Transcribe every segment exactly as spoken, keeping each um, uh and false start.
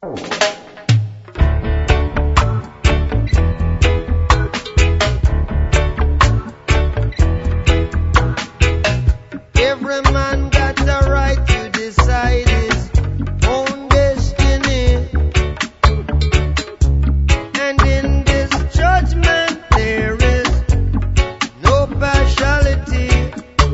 Every man got the right to decide his own destiny. And in this judgment there is no partiality.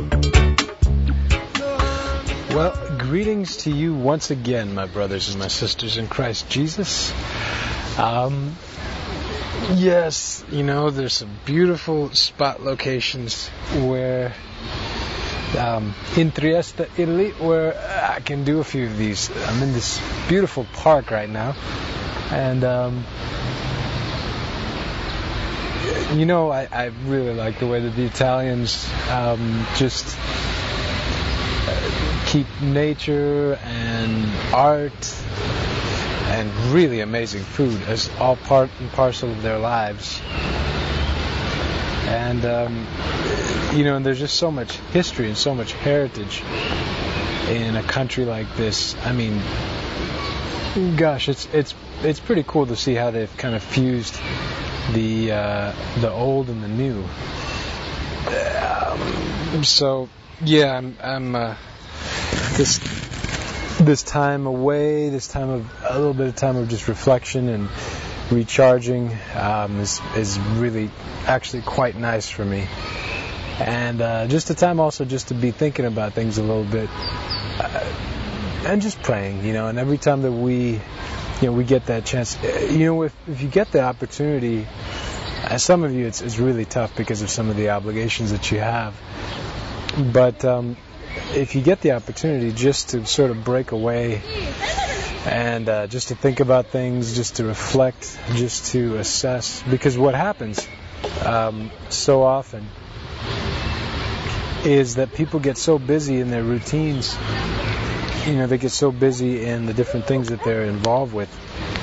Well, greetings to you once again, my brothers and my sisters in Christ Jesus. Um, yes, you know, there's some beautiful spot locations where, um, in Trieste, Italy, where I can do a few of these. I'm in this beautiful park right now, and, um, you know, I, I really like the way that the Italians um, just keep nature and art and really amazing food as all part and parcel of their lives. And, um, you know, and there's just so much history and so much heritage in a country like this. I mean, gosh, it's it's it's pretty cool to see how they've kind of fused the uh, the old and the new. Um, so, yeah, I'm I'm. Uh, This this time away, this time of a little bit of time of just reflection and recharging um, is is really actually quite nice for me, and uh, just a time also just to be thinking about things a little bit uh, and just praying, you know. And every time that we, you know, we get that chance, you know, if if you get the opportunity, as some of you, it's it's really tough because of some of the obligations that you have, but. Um, If you get the opportunity just to sort of break away and uh, just to think about things, just to reflect, just to assess, because what happens um, so often is that people get so busy in their routines, you know, they get so busy in the different things that they're involved with,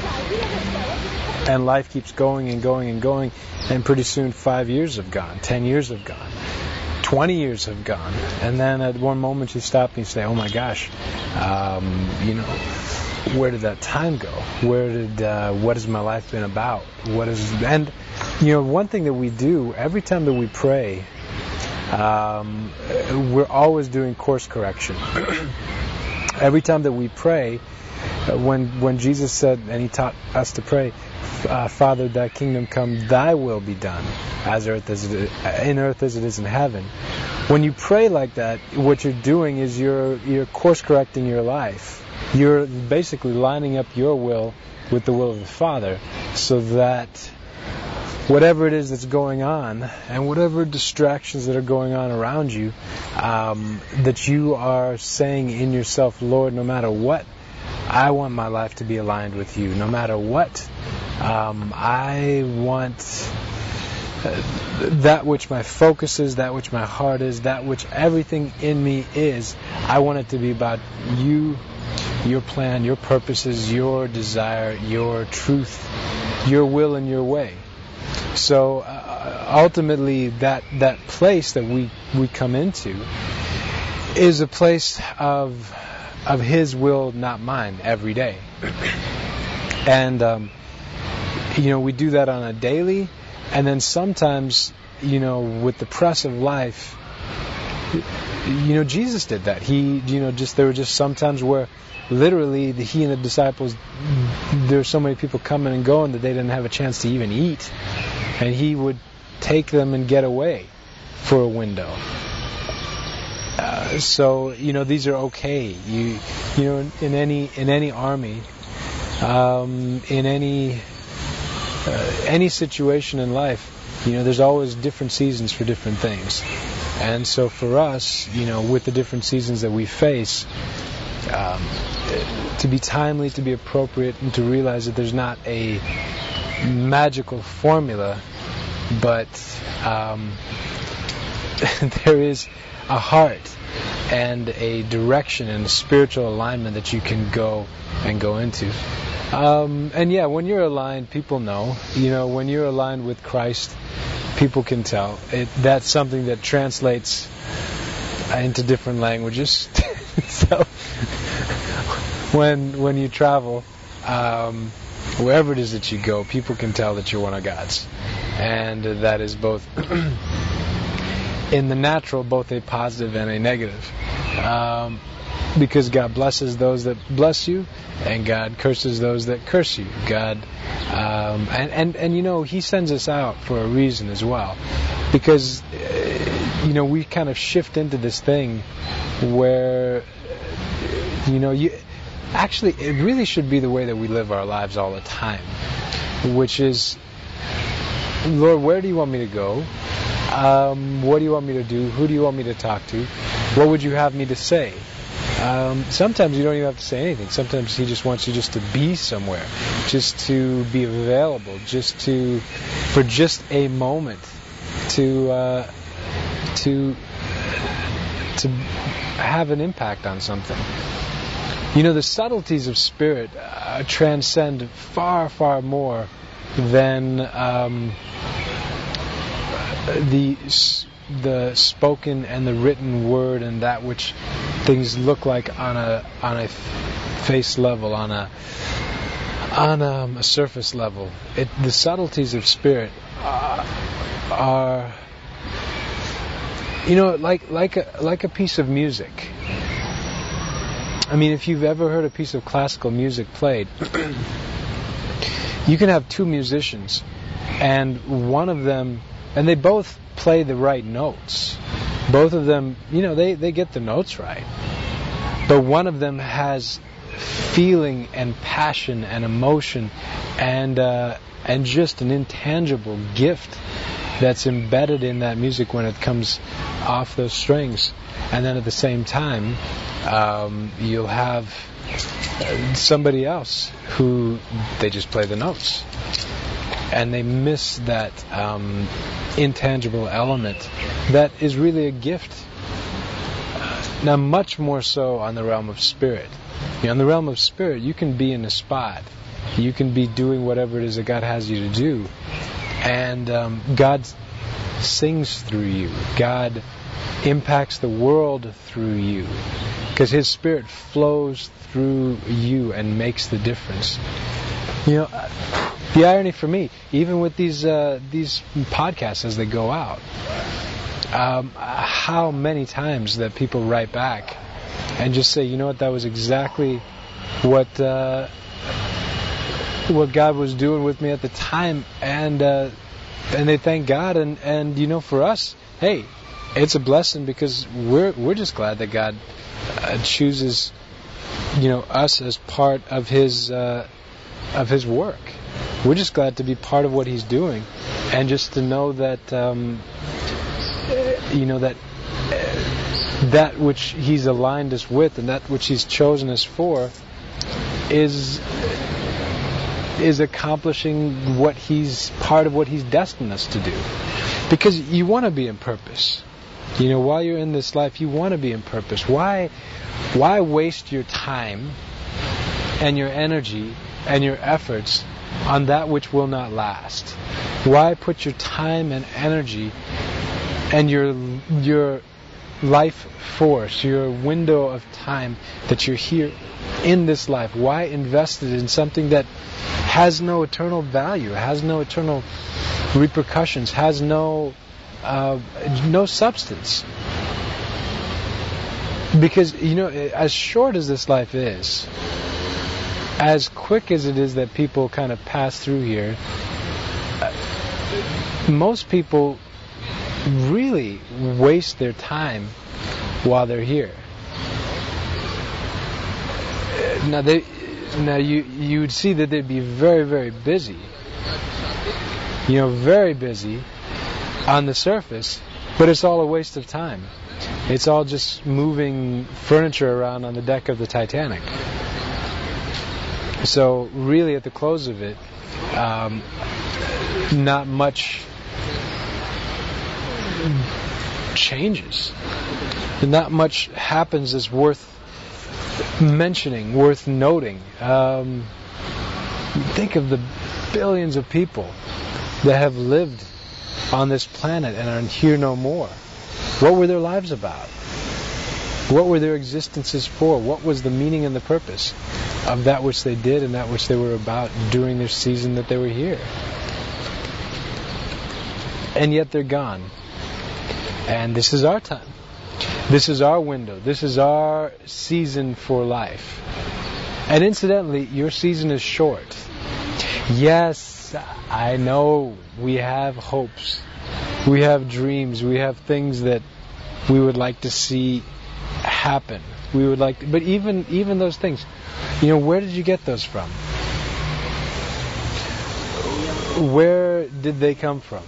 and life keeps going and going and going, and pretty soon five years have gone, ten years have gone. twenty years have gone, and then at one moment you stop and you say, oh my gosh, um, you know, where did that time go? Where did, uh, what has my life been about? What is, and, you know, one thing that we do, every time that we pray, um, we're always doing course correction. Every time that we pray, when, when Jesus said, and He taught us to pray, Uh, Father, thy kingdom come, thy will be done, as earth as it is, in earth as it is in heaven. When you pray like that, what you're doing is you're you're course correcting your life. You're basically lining up your will with the will of the Father, so that whatever it is that's going on, and whatever distractions that are going on around you, um, that you are saying in yourself, Lord, no matter what, I want my life to be aligned with you. No matter what, um, I want uh, that which my focus is, that which my heart is, that which everything in me is, I want it to be about you, your plan, your purposes, your desire, your truth, your will and your way. So uh, ultimately that, that place that we, we come into is a place of of His will, not mine, every day. And, um, you know, we do that on a daily, and then sometimes, you know, with the press of life, you know, Jesus did that. He, you know, just, there were just sometimes where literally the, He and the disciples, there were so many people coming and going that they didn't have a chance to even eat. And He would take them and get away for a window. Uh, so, you know, these are okay. You, you know, in, in any in any army, um, in any uh, any situation in life, you know, there's always different seasons for different things. And so for us, you know, with the different seasons that we face, um, to be timely, to be appropriate, and to realize that there's not a magical formula, but um, there is a heart and a direction and a spiritual alignment that you can go and go into. Um, and yeah, when you're aligned, people know. You know, when you're aligned with Christ, people can tell. It, that's something that translates into different languages. So when when you travel, um, wherever it is that you go, people can tell that you're one of God's. And that is both in the natural, both a positive and a negative. Um, because God blesses those that bless you, and God curses those that curse you. God, um, and, and, and you know, He sends us out for a reason as well. Because, uh, you know, we kind of shift into this thing where, you know, you actually, it really should be the way that we live our lives all the time. Which is, Lord, where do you want me to go? Um, what do you want me to do? Who do you want me to talk to? What would you have me to say? Um, sometimes you don't even have to say anything. Sometimes He just wants you just to be somewhere, just to be available, just to, for just a moment, to uh, to to have an impact on something. You know, the subtleties of spirit uh, transcend far, far more than um, the the spoken and the written word and that which things look like on a on a face level, on a on a, a surface level. It, the subtleties of spirit uh, are, you know, like like a like a piece of music. I mean, if you've ever heard a piece of classical music played, you can have two musicians, and one of them, and they both play the right notes. Both of them, you know, they, they get the notes right. But one of them has feeling and passion and emotion and uh, and just an intangible gift that's embedded in that music when it comes off those strings. And then at the same time, um, you'll have somebody else who they just play the notes. And they miss that um, intangible element that is really a gift. Now, much more so on the realm of spirit. You know, in the realm of spirit, you can be in a spot. You can be doing whatever it is that God has you to do. And um, God sings through you. God impacts the world through you. Because His Spirit flows through you and makes the difference. You know, the irony for me, even with these uh, these podcasts as they go out, um, how many times that people write back and just say, you know what, that was exactly what uh, what God was doing with me at the time, and uh, and they thank God, and, and you know, for us, hey, it's a blessing because we're we're just glad that God uh, chooses, you know, us as part of His uh, of His work. We're just glad to be part of what He's doing, and just to know that, um, you know, that uh, that which He's aligned us with and that which He's chosen us for is is accomplishing what He's part of what He's destined us to do. Because you want to be in purpose. You know, while you're in this life, you want to be in purpose. Why, why waste your time and your energy and your efforts on that which will not last? Why put your time and energy and your your life force, your window of time that you're here in this life, why invest it in something that has no eternal value, has no eternal repercussions, has no uh, no substance? Because, you know, as short as this life is, as quick as it is that people kind of pass through here, most people really waste their time while they're here. Now they, now you you would see that they'd be very, very busy. You know, very busy on the surface, but it's all a waste of time. It's all just moving furniture around on the deck of the Titanic. So really, at the close of it, um, not much changes. Not much happens that's worth mentioning, worth noting. Um, think of the billions of people that have lived on this planet and are here no more. What were their lives about? What were their existences for? What was the meaning and the purpose of that which they did and that which they were about during their season that they were here. And yet they're gone. And this is our time. This is our window. This is our season for life. And incidentally, your season is short. Yes, I know we have hopes. We have dreams. We have things that we would like to see happen. We would like to, but even even those things, you know, where did you get those from? Where did they come from?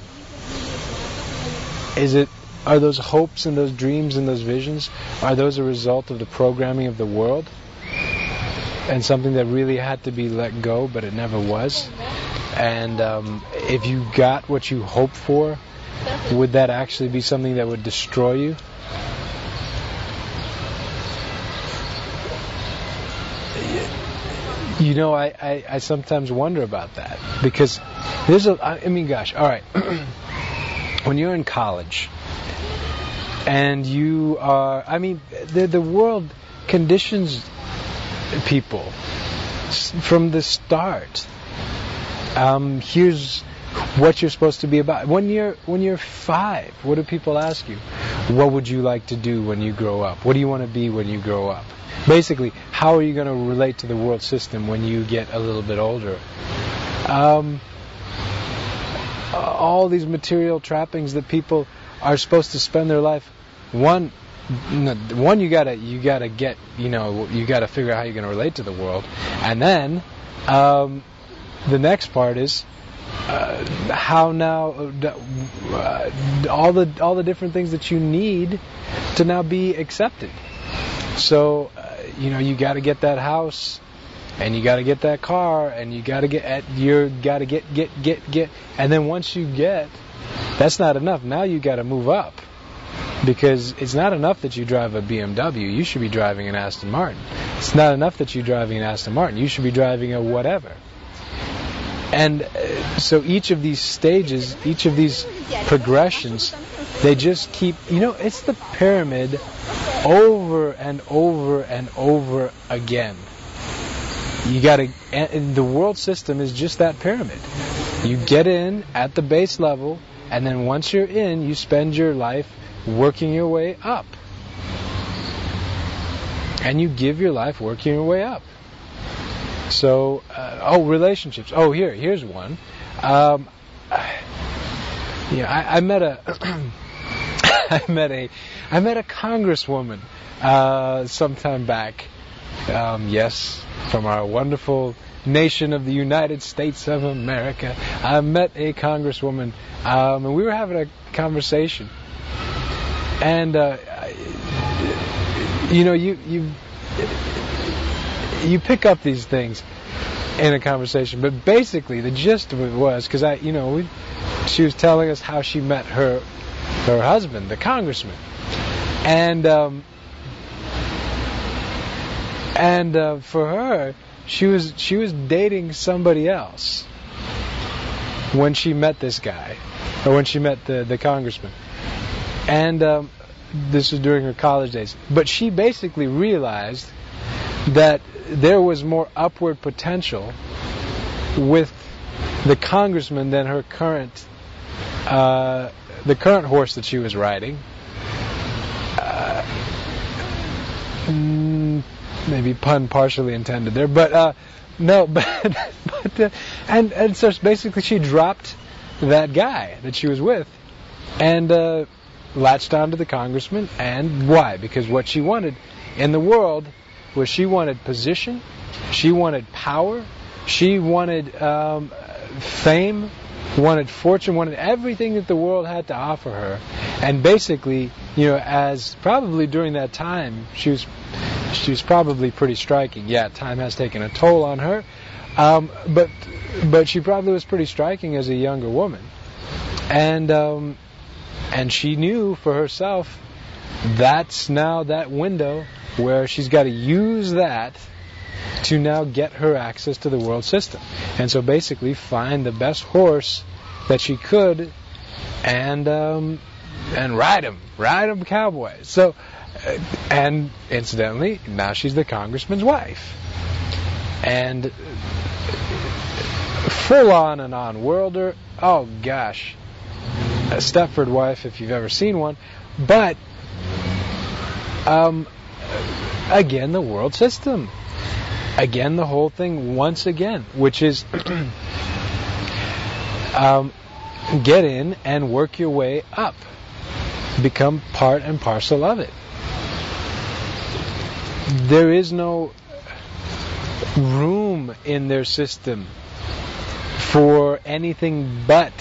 Is it, are those hopes and those dreams and those visions, are those a result of the programming of the world? And something that really had to be let go, but it never was? And um, if you got what you hoped for, would that actually be something that would destroy you? You know, I, I, I sometimes wonder about that. Because there's a, I mean, gosh, all right. When you're in college and you are, I mean, the, the world conditions people from the start. Um, here's what you're supposed to be about. When you're when you're five, what do people ask you? What would you like to do when you grow up? What do you want to be when you grow up? Basically, how are you going to relate to the world system when you get a little bit older? Um, all these material trappings that people are supposed to spend their life. One, one you gotta you gotta get you know you gotta figure out how you're going to relate to the world, and then um, the next part is uh, how now uh, all the all the different things that you need to now be accepted. So uh, you know you got to get that house, and you got to get that car, and you got to get at you got to get get get get, and then once you get, that's not enough. Now you got to move up. Because it's not enough that you drive a B M W, you should be driving an Aston Martin. It's not enough that you're driving an Aston Martin, you should be driving a whatever. And uh, so each of these stages, each of these progressions, they just keep, you know, it's the pyramid over and over and over again. You gotta, and the world system is just that pyramid. You get in at the base level, and then once you're in, you spend your life working your way up. And you give your life working your way up. So, uh, oh, relationships. Oh, here, here's one. Um, yeah, I, I met a, I met a, I met a congresswoman uh, sometime back. Um, yes, from our wonderful nation of the United States of America. I met a congresswoman, um, and we were having a conversation. And uh, you know, you you you pick up these things in a conversation, but basically the gist of it was because I, you know, we, she was telling us how she met her her husband, the congressman, and um, and uh, for her, she was she was dating somebody else when she met this guy, or when she met the the congressman. And um, this was during her college days. But she basically realized that there was more upward potential with the congressman than her current, uh, the current horse that she was riding. Uh, maybe pun partially intended there, but uh, no, but, but uh, and and so basically she dropped that guy that she was with, and. Uh, latched onto the congressman. And why? Because what she wanted in the world was she wanted position, she wanted power, she wanted um, fame, wanted fortune, wanted everything that the world had to offer her. And basically, you know, as probably during that time, she was she was probably pretty striking. Yeah, time has taken a toll on her, um, but but she probably was pretty striking as a younger woman. And um, And she knew for herself that's now that window where she's got to use that to now get her access to the world system. And so basically find the best horse that she could and um, and ride him, ride him cowboy. So, uh, and incidentally, now she's the congressman's wife. and full on and on worlder. Oh gosh, a Stepford wife if you've ever seen one. But um, again, the world system. Again, the whole thing once again, which is um, get in and work your way up. Become part and parcel of it. There is no room in their system for anything but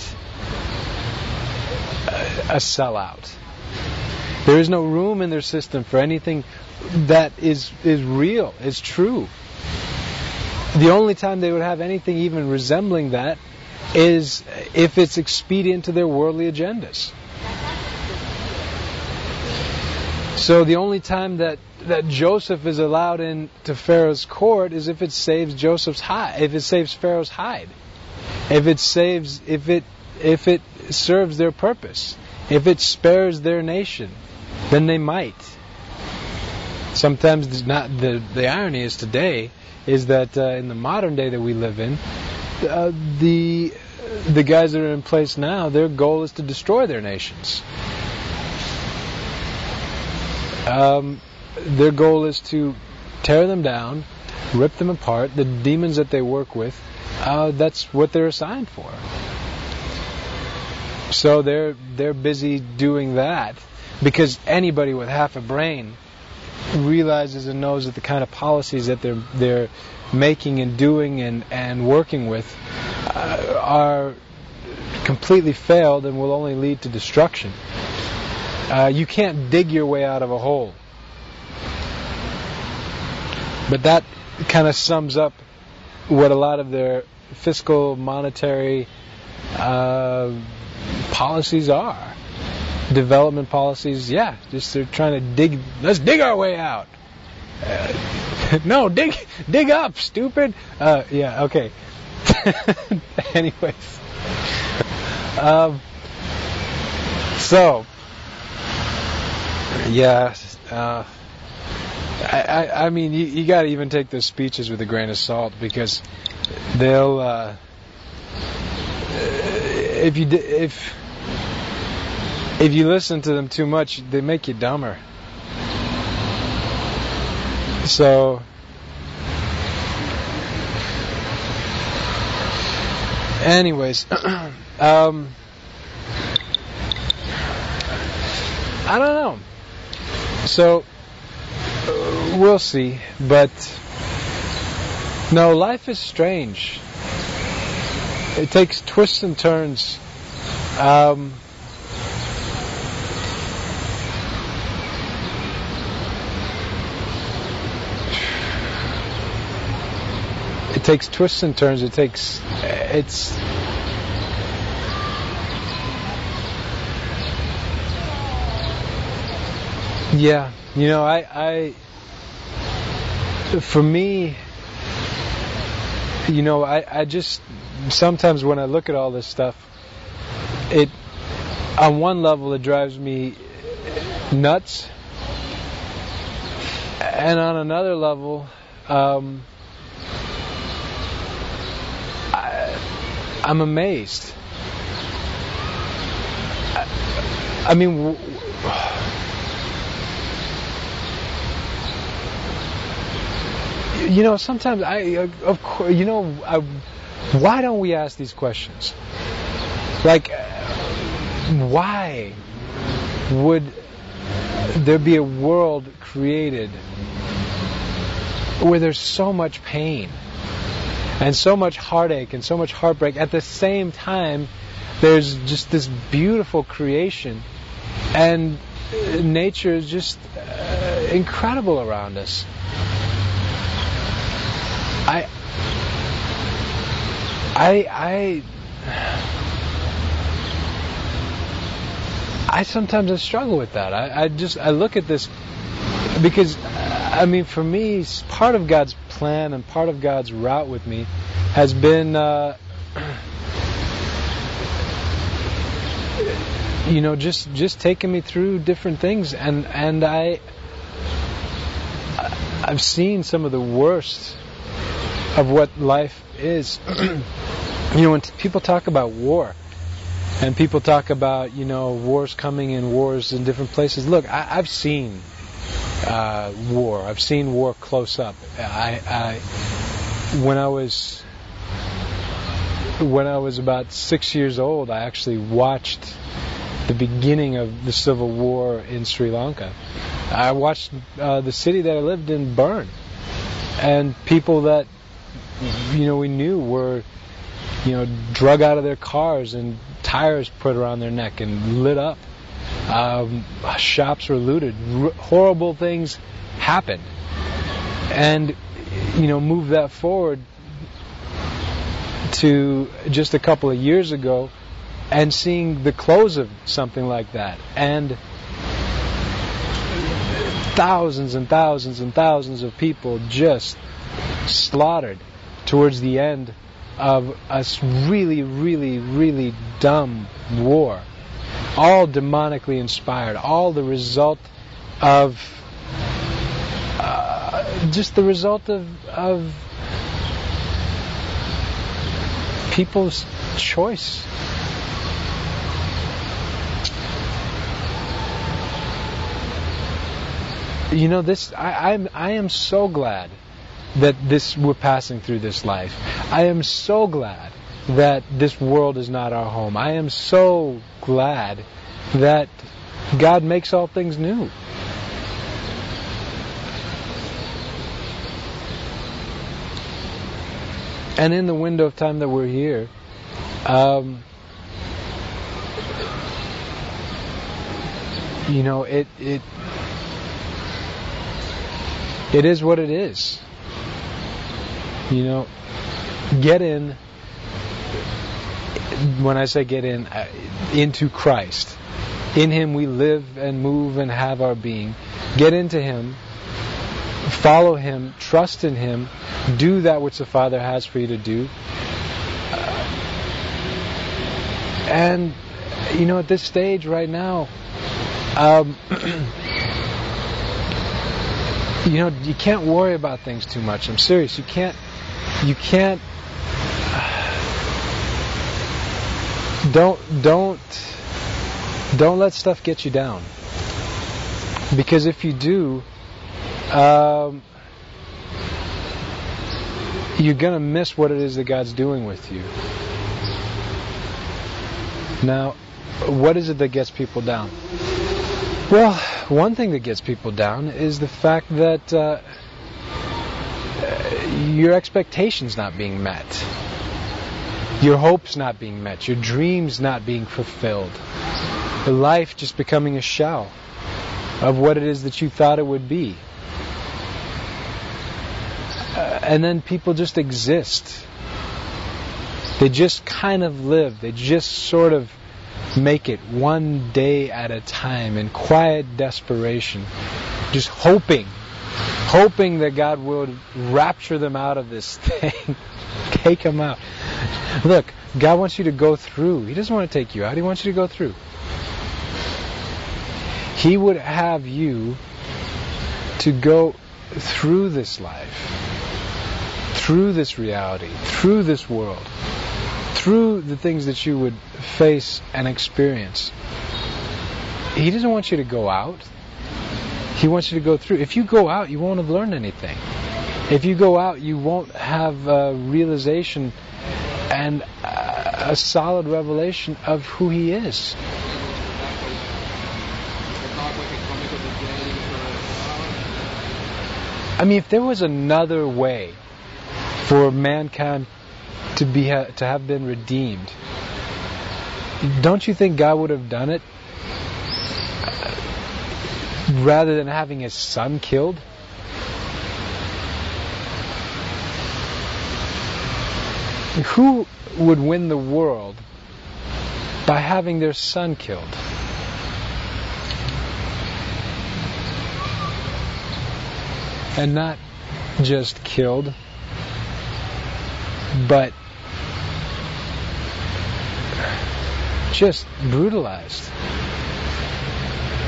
a sellout. There is no room in their system for anything that is is real, is true. The only time they would have anything even resembling that is if it's expedient to their worldly agendas. So the only time that, that Joseph is allowed into Pharaoh's court is if it saves Joseph's hide, if it saves Pharaoh's hide, if it saves, if it if it serves their purpose, if it spares their nation, then they might. Sometimes not. The the irony is today is that uh, in the modern day that we live in, uh, the the guys that are in place now, their goal is to destroy their nations. Um, their goal is to tear them down, rip them apart. The demons that they work with, uh, that's what they're assigned for. So they're they're busy doing that because anybody with half a brain realizes and knows that the kind of policies that they're they're making and doing and, and working with uh, are completely failed and will only lead to destruction. Uh, you can't dig your way out of a hole. But that kind of sums up what a lot of their fiscal, monetary uh, policies are. Development policies, yeah, just they're trying to dig, let's dig our way out. Uh, no, dig dig up, stupid. Uh, yeah, okay. Anyways. Um, so, yeah, uh, I, I, I mean, you, you got to even take those speeches with a grain of salt because they'll, uh, if you if if you listen to them too much, they make you dumber. So, anyways, um, I don't know. So, uh, we'll see. But, no, life is strange. It takes twists and turns. Um, it takes twists and turns. It takes... It's... Yeah, you know, I, I, for me, you know, I, I just, sometimes when I look at all this stuff, it, on one level it drives me nuts, and on another level, um, I, I'm amazed. I, I mean, w- You know, sometimes I, uh, of course, you know, I, why don't we ask these questions? Like, why would there be a world created where there's so much pain and so much heartache and so much heartbreak? At the same time, there's just this beautiful creation, and nature is just uh, incredible around us. I, I, I, I sometimes I struggle with that. I, I just I look at this because I mean, for me, part of God's plan and part of God's route with me has been, uh, you know, just just taking me through different things, and and I, I've seen some of the worst of what life is. You know, when t- people talk about war, and people talk about, you know, wars coming and wars in different places. Look, I, I've seen uh, war. I've seen war close up. I, I when I was when I was about six years old, I actually watched the beginning of the civil war in Sri Lanka. I watched uh, the city that I lived in burn, and people that, you know, we knew were, you know, drug out of their cars and tires put around their neck and lit up. Um, shops were looted. R- horrible things happened. And, you know, move that forward to just a couple of years ago and seeing the close of something like that. And thousands and thousands and thousands of people just slaughtered towards the end of a really, really, really dumb war. All demonically inspired. All the result of uh, just the result of, of people's choice. You know, this. I, I'm. I am so glad that this we're passing through this life. I am so glad that this world is not our home. I am so glad that God makes all things new. And in the window of time that we're here, um, you know, it it it is what it is. You know, get in. When I say get in, uh, into Christ. In Him we live and move and have our being. Get into Him. Follow Him. Trust in Him. Do that which the Father has for you to do. Uh, and, you know, at this stage right now, um, you know, you can't worry about things too much. I'm serious. You can't, you can't, don't, don't, don't let stuff get you down. Because if you do, um, you're going to miss what it is that God's doing with you. Now, what is it that gets people down? Well, one thing that gets people down is the fact that uh, your expectations not being met. Your hopes not being met. Your dreams not being fulfilled. Your life just becoming a shell of what it is that you thought it would be. Uh, and then people just exist. They just kind of live. They just sort of make it one day at a time in quiet desperation. Just hoping, hoping that God would rapture them out of this thing. Take them out. Look, God wants you to go through. He doesn't want to take you out. He wants you to go through. He would have you to go through this life, through this reality, through this world, through the things that you would face and experience. He doesn't want you to go out. He wants you to go through. If you go out, you won't have learned anything. If you go out, you won't have a realization and a solid revelation of who He is. I mean, if there was another way for mankind to be to have been redeemed, don't you think God would have done it rather than having His Son killed? Who would win the world by having their son killed? And not just killed, but just brutalized.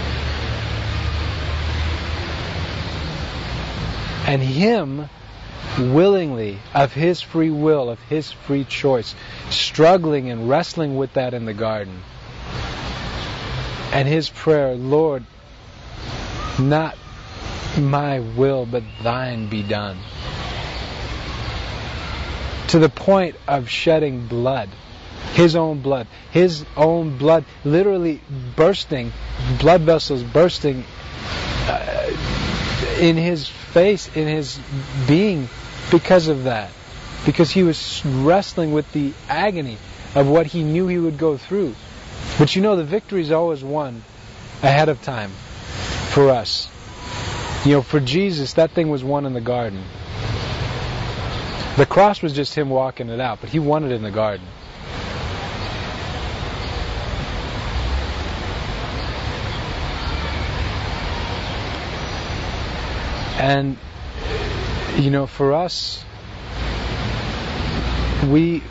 And Him willingly, of His free will, of His free choice, struggling and wrestling with that in the garden. And His prayer, Lord, not my will, but Thine be done. To the point of shedding blood. His own blood. His own blood literally bursting, blood vessels bursting uh, in His face, in His being because of that. Because He was wrestling with the agony of what He knew He would go through. But you know, the victory is always won ahead of time for us. You know, for Jesus, that thing was won in the garden. The cross was just Him walking it out, but He won it in the garden. And, you know, for us, we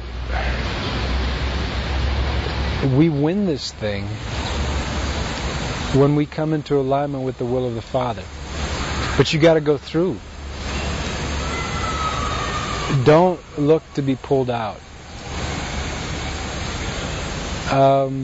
we win this thing when we come into alignment with the will of the Father. But you got to go through. Don't look to be pulled out. Um,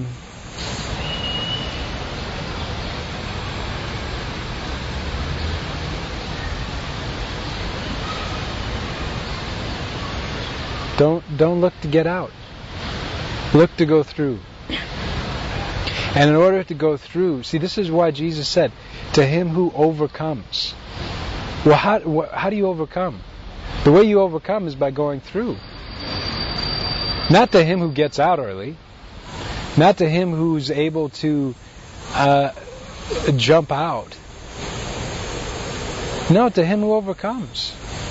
don't don't look to get out. Look to go through. And in order to go through, see, this is why Jesus said, to him who overcomes. Well, how, wh- how do you overcome? The way you overcome is by going through. Not to him who gets out early. Not to him who's able to uh, jump out. No, to him who overcomes.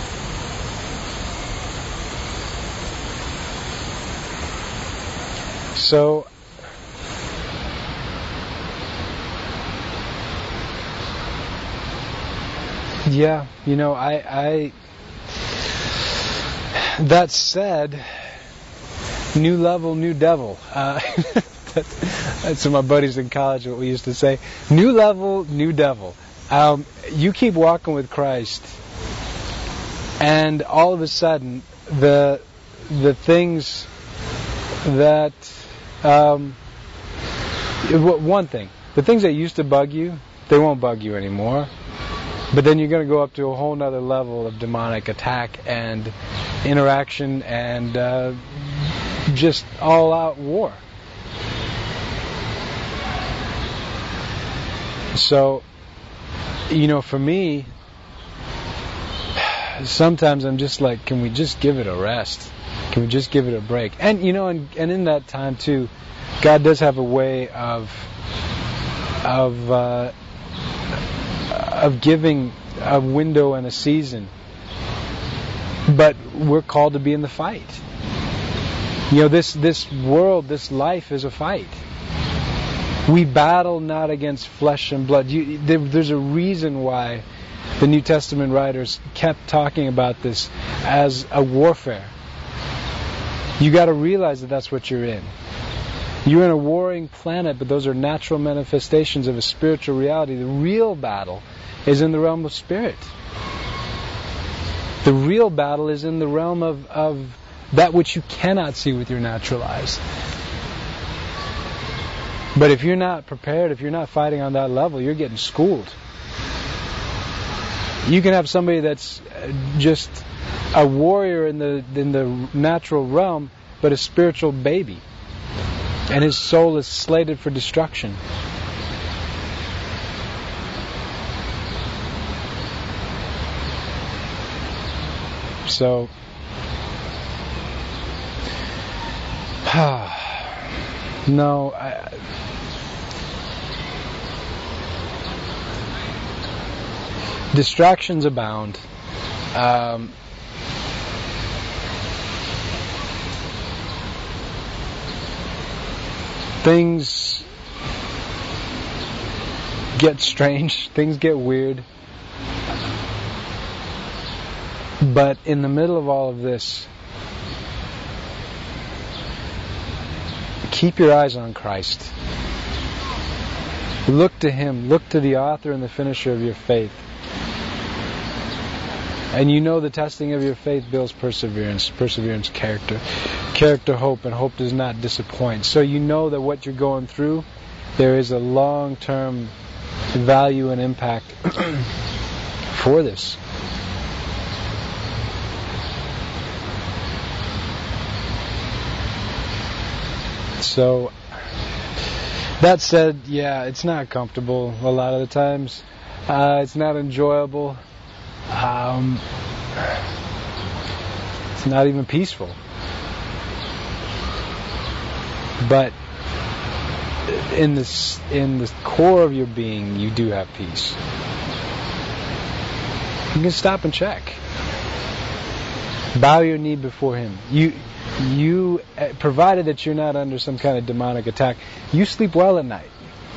So, yeah, you know, I, I, that said, new level, new devil. Uh, that's what my buddies in college, what we used to say. New level, new devil. Um, you keep walking with Christ, and all of a sudden, the the things that, um, one thing, the things that used to bug you, they won't bug you anymore. But then you're going to go up to a whole nother level of demonic attack and interaction and uh, just all-out war. So, you know, for me, sometimes I'm just like, can we just give it a rest? Can we just give it a break? And, you know, and, and in that time, too, God does have a way of of uh, of giving a window and a season. But we're called to be in the fight. You know, this this world, this life is a fight. We battle not against flesh and blood. You, there, there's a reason why the New Testament writers kept talking about this as a warfare. You got to realize that that's what you're in. You're in a warring planet, but those are natural manifestations of a spiritual reality. The real battle is in the realm of spirit. The real battle is in the realm of, of that which you cannot see with your natural eyes. But if you're not prepared, if you're not fighting on that level, you're getting schooled. You can have somebody that's just a warrior in the in the natural realm, but a spiritual baby. And his soul is slated for destruction. So, no, I, distractions abound. Um, things get strange, things get weird. But in the middle of all of this, keep your eyes on Christ. Look to Him. Look to the author and the finisher of your faith. And you know the testing of your faith builds perseverance. Perseverance, character. Character, hope. And hope does not disappoint. So you know that what you're going through, there is a long-term value and impact for this. So, that said, yeah, it's not comfortable a lot of the times. Uh, it's not enjoyable. Um, it's not even peaceful. But in this, in the core of your being, you do have peace. You can stop and check. Bow your knee before Him. You, you, provided that you're not under some kind of demonic attack, you sleep well at night.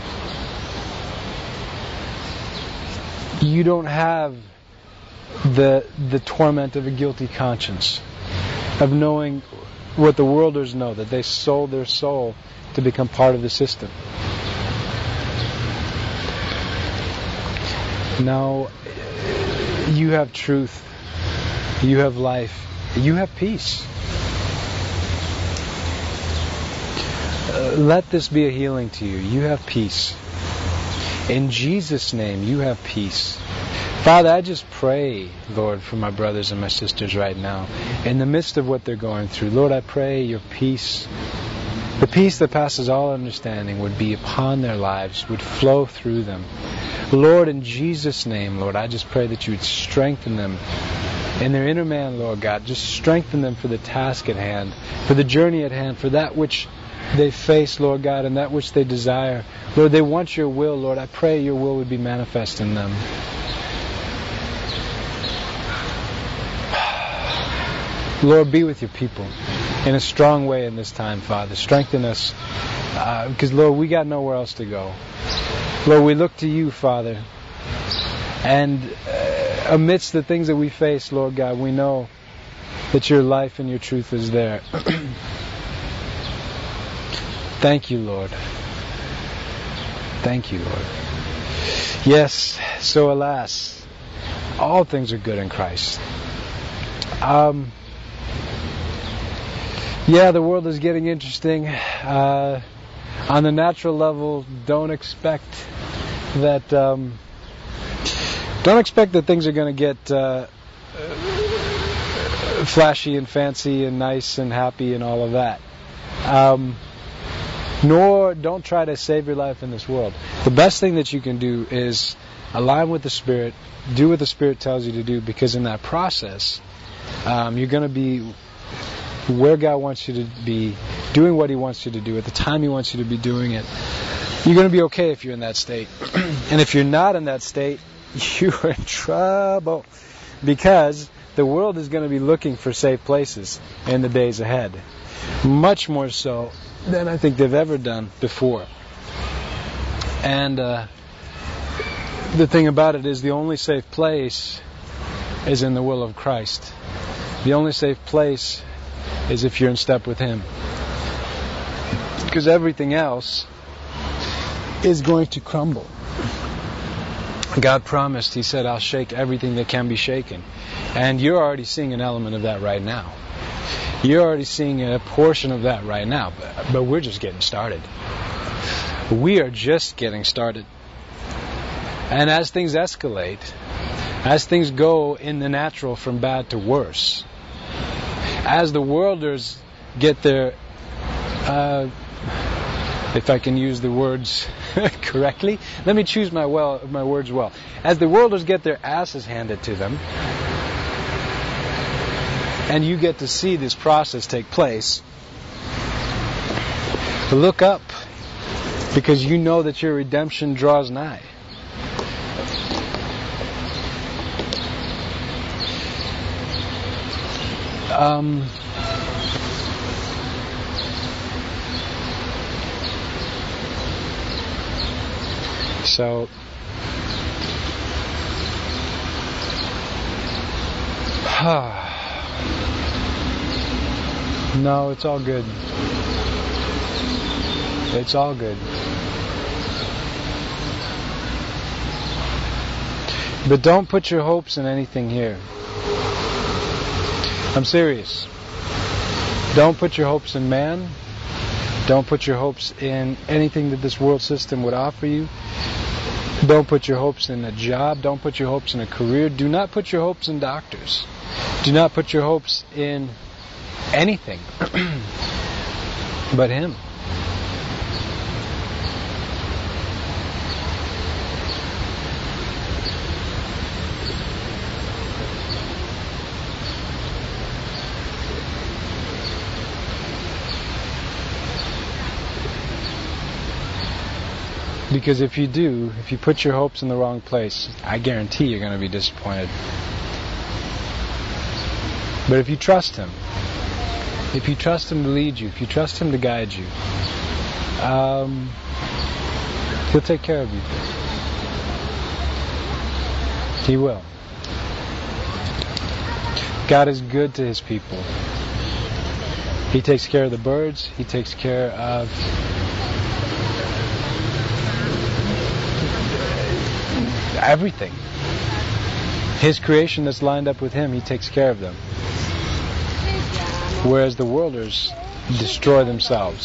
You don't have the the torment of a guilty conscience, of knowing what the worlders know, that they sold their soul to become part of the system. Now, you have truth, you have life, you have peace. Uh, let this be a healing to you. You have peace. In Jesus' name, you have peace. Father, I just pray, Lord, for my brothers and my sisters right now. In the midst of what they're going through, Lord, I pray your peace, the peace that passes all understanding, would be upon their lives, would flow through them. Lord, in Jesus' name, Lord, I just pray that you would strengthen them in their inner man, Lord God. Just strengthen them for the task at hand, for the journey at hand, for that which they face, Lord God, and that which they desire. Lord, they want your will, Lord. I pray your will would be manifest in them. Lord, be with your people in a strong way in this time, Father. Strengthen us, uh, because, Lord, we got nowhere else to go. Lord, we look to you, Father, and uh, amidst the things that we face, Lord God, we know that your life and your truth is there. Thank you, Lord. Thank you, Lord. Yes, so alas, all things are good in Christ. Um, yeah, the world is getting interesting. Uh, on the natural level, don't expect that. Um, don't expect that things are going to get uh, flashy and fancy and nice and happy and all of that. Um, Nor don't try to save your life in this world. The best thing that you can do is align with the Spirit, do what the Spirit tells you to do, because in that process, um, you're going to be where God wants you to be, doing what He wants you to do, at the time He wants you to be doing it. You're going to be okay if you're in that state. And if you're not in that state, you're in trouble, because the world is going to be looking for safe places in the days ahead. Much more so than I think they've ever done before. And uh, the thing about it is, the only safe place is in the will of Christ. The only safe place is if you're in step with Him. Because everything else is going to crumble. God promised, He said, I'll shake everything that can be shaken. And you're already seeing an element of that right now. You're already seeing a portion of that right now, but, but we're just getting started. We are just getting started. And as things escalate, as things go in the natural from bad to worse, as the worlders get their, uh, if I can use the words correctly, let me choose my well my words well. As the worlders get their asses handed to them, and you get to see this process take place, look up, because you know that your redemption draws nigh. Um, so, no, it's all good. It's all good. But don't put your hopes in anything here. I'm serious. Don't put your hopes in man. Don't put your hopes in anything that this world system would offer you. Don't put your hopes in a job. Don't put your hopes in a career. Do not put your hopes in doctors. Do not put your hopes in anything but Him. Because if you do, if you put your hopes in the wrong place, I guarantee you're going to be disappointed. But if you trust Him, if you trust Him to lead you, if you trust Him to guide you, um, He'll take care of you. He will. God is good to His people. He takes care of the birds. He takes care of everything. His creation that's lined up with Him, He takes care of them. Whereas the worlders destroy themselves.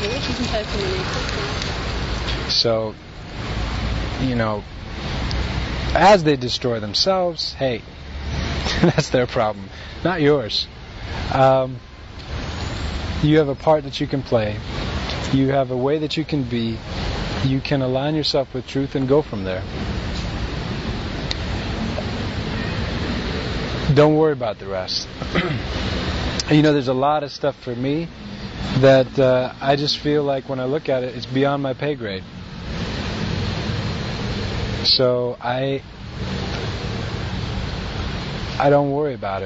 So, you know, as they destroy themselves, hey, that's their problem, not yours. Um, you have a part that you can play. You have a way that you can be. You can align yourself with truth and go from there. Don't worry about the rest. You know, there's a lot of stuff for me that uh, I just feel like when I look at it, it's beyond my pay grade. So I I don't worry about it.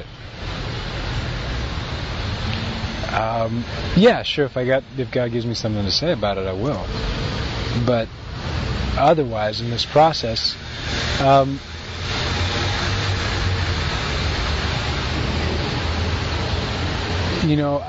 Um, yeah, sure. If I got if God gives me something to say about it, I will. But otherwise, in this process, um, you know,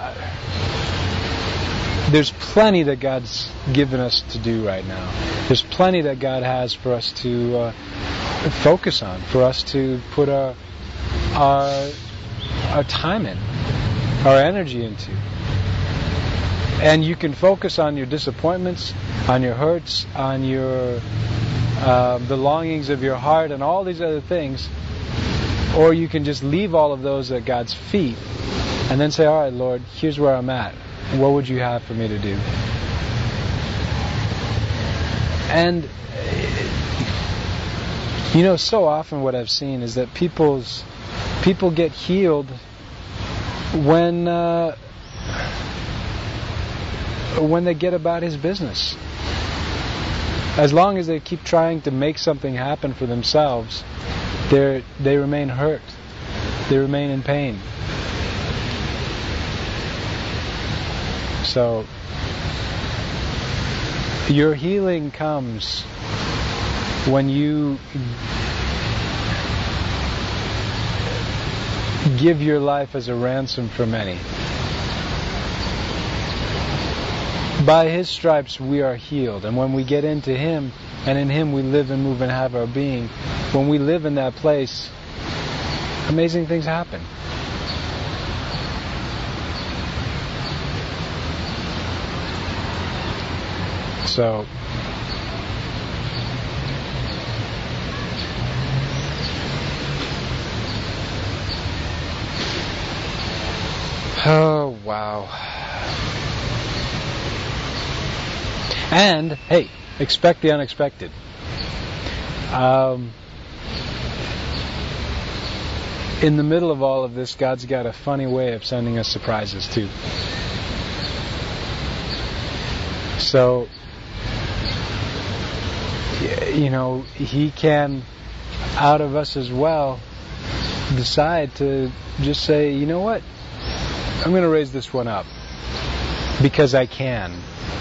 there's plenty that God's given us to do right now. There's plenty that God has for us to uh, focus on, for us to put our, our our time in, our energy into. And you can focus on your disappointments, on your hurts, on your uh, the longings of your heart, and all these other things, or you can just leave all of those at God's feet. And then say, all right, Lord, here's where I'm at. What would you have for me to do? And, you know, so often what I've seen is that people's people get healed when uh, when they get about His business. As long as they keep trying to make something happen for themselves, they they remain hurt. They remain in pain. So, your healing comes when you give your life as a ransom for many. By His stripes we are healed, and when we get into Him, and in Him we live and move and have our being, when we live in that place, amazing things happen. So, oh wow. And, hey, expect the unexpected. Um, in the middle of all of this, God's got a funny way of sending us surprises too. So, you know, He can, out of us as well, decide to just say, you know what, I'm going to raise this one up because I can.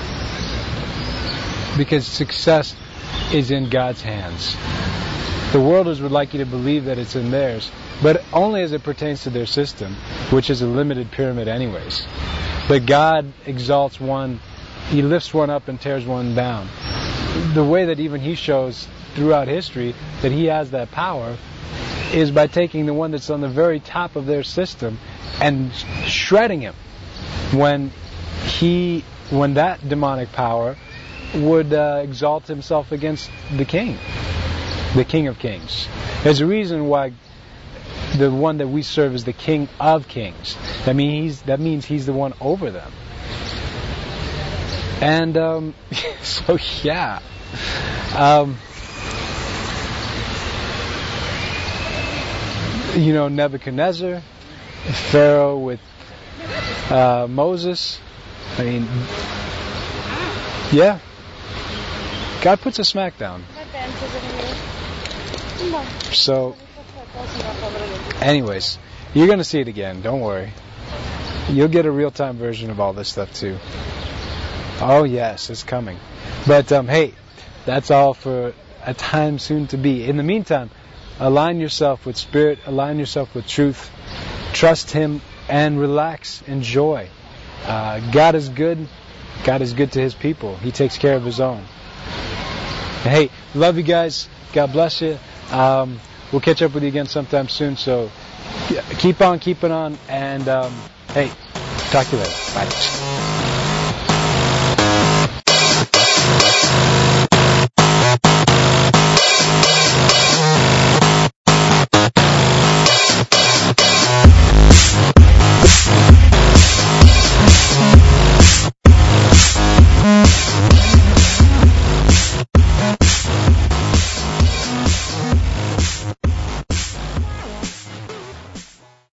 Because success is in God's hands. The worlders would like you to believe that it's in theirs, but only as it pertains to their system, which is a limited pyramid anyways. But God exalts one, He lifts one up and tears one down. The way that even He shows throughout history that He has that power is by taking the one that's on the very top of their system and shredding him when he, when that demonic power would uh, exalt himself against the king, the King of Kings. There's a reason why the one that we serve is the King of Kings. That means he's, that means he's the one over them. And um, so yeah, um, you know, Nebuchadnezzar, Pharaoh with uh, Moses. I mean, yeah, God puts a smack down. So, anyways, you're going to see it again. Don't worry. You'll get a real-time version of all this stuff too. Oh yes, it's coming. But um, hey, that's all for a time soon to be. In the meantime, align yourself with Spirit, align yourself with truth, trust Him, and relax, enjoy. Uh, God is good. God is good to His people. He takes care of His own. And hey, love you guys. God bless you. Um, we'll catch up with you again sometime soon. So keep on keeping on. And um, hey, talk to you later. Bye.